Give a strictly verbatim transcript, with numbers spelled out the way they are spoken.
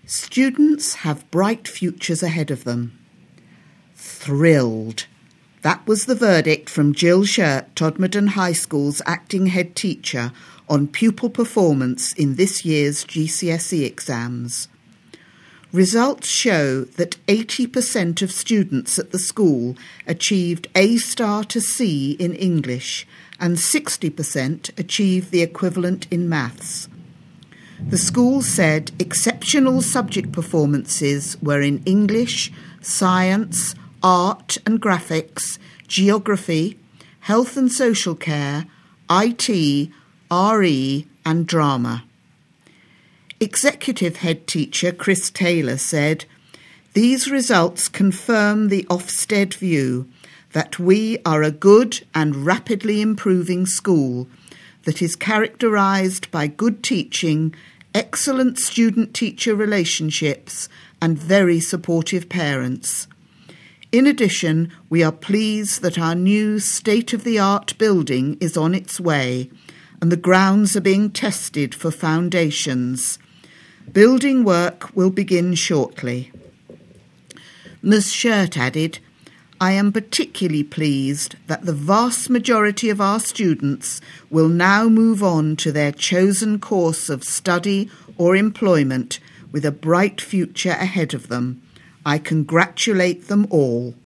Students have bright futures ahead of them. Thrilled. That was the verdict from Jill Shirt, Todmorden High School's acting head teacher, on pupil performance in this year's G C S E exams. Results show that eighty percent of students at the school achieved A star to C in English and sixty percent achieved the equivalent in maths. The school said exceptional subject performances were in English, science, art and graphics, geography, health and social care, I T, R E and drama. Executive head teacher Chris Taylor said, "These results confirm the Ofsted view that we are a good and rapidly improving school that is characterised by good teaching, excellent student-teacher relationships and very supportive parents. In addition, we are pleased that our new state-of-the-art building is on its way and the grounds are being tested for foundations. Building work will begin shortly." Miz Shirt added, "I am particularly pleased that the vast majority of our students will now move on to their chosen course of study or employment with a bright future ahead of them. I congratulate them all."